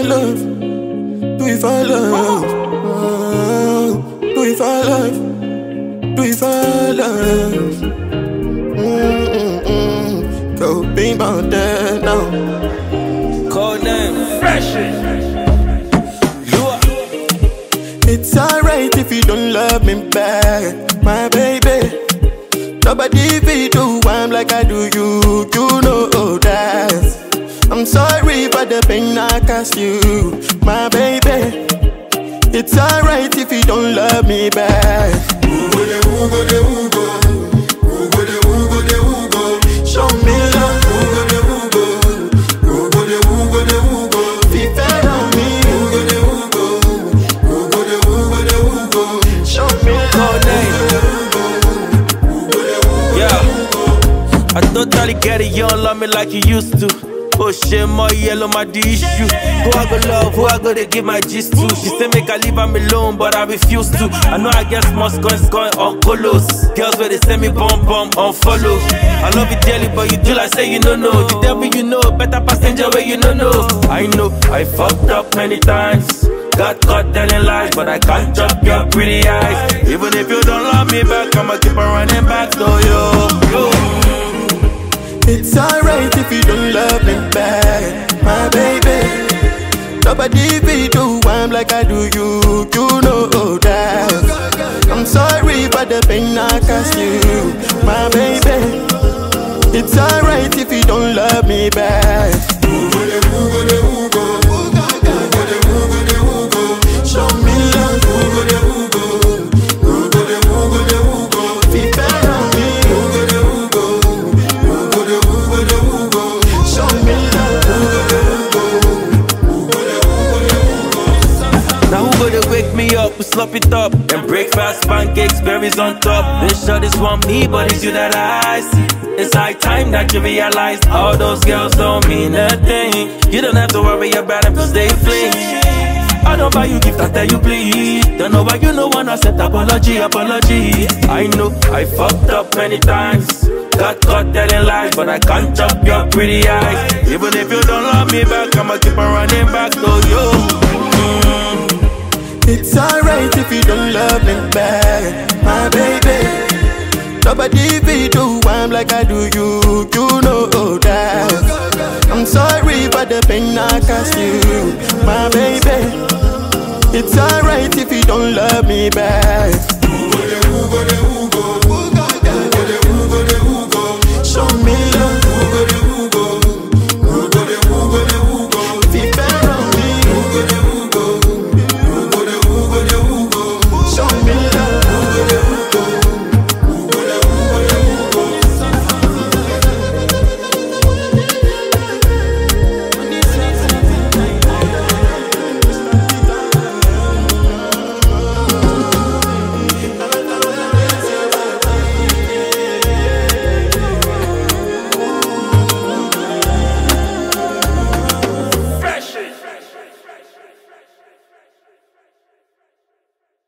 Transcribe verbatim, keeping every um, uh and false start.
for love, do it for love, oh, do it for love, do it for love. Mm-mm-mm. Go be about that now. Code name, fresh. It's alright if you don't love me back, my baby. Nobody be do I'm like I do you, you know that. I'm sorry for the pain I caused you, my baby. It's alright if you don't love me back. Who go de, who go de, who go? Who go de, who go de, who go? Show me love. Who go de, who go? Who go de, who go de, who go? Be fair on me. Who go de, who go? Who go de, who go de, who go? Show me love. I totally get it, you don't love me like you used to. Oh shit, my yellow, my the issue. Who I go love, who I go to give my gist to. She say make I leave am alone, but I refuse to. I know I get small coins going on colos. Girls where they send me bum bum on follow. I love you dearly, but you do like say you no know. The devil you know, better passenger where you no know. I know, I fucked up many times. Got caught telling lies, but I can't drop your pretty eyes. Even if you don't love me back, I'ma keep on running back to you. Yo. It's alright if you don't love me back, my baby. Nobody be do I'm like I do you, you know that. I'm sorry for the pain I caused you, my baby. It's alright if you don't love me back. Who go de, who go de, who go? Who go de, who go de, who go? Show me love. Who go de, who go? Who go de, who go de, who go? Be fair on me. Who go de, who go? Who go de, who go de, who go? Show me love. Who go de, who go? Who go de, who go de, who go? Now who go to wake me up, we slop it up. And breakfast, pancakes, berries on top. This shot is want me, but it's you that I see. It's high time that you realize all those girls don't mean a thing. You don't have to worry about them cause they fling. I don't buy you gift, I tell you please. Don't know why you no one accept apology, apology. I know I fucked up many times. Got caught telling lies, but I can't chop your pretty eyes. Even if you don't love me back, I'ma keep on running back to you. Mm. It's alright if you don't love me back, my baby. Nobody be do I'm like I do you, you know that. I'm sorry for the pain I caused you, my baby. It's alright if you don't love me back. Who go de, who go de, who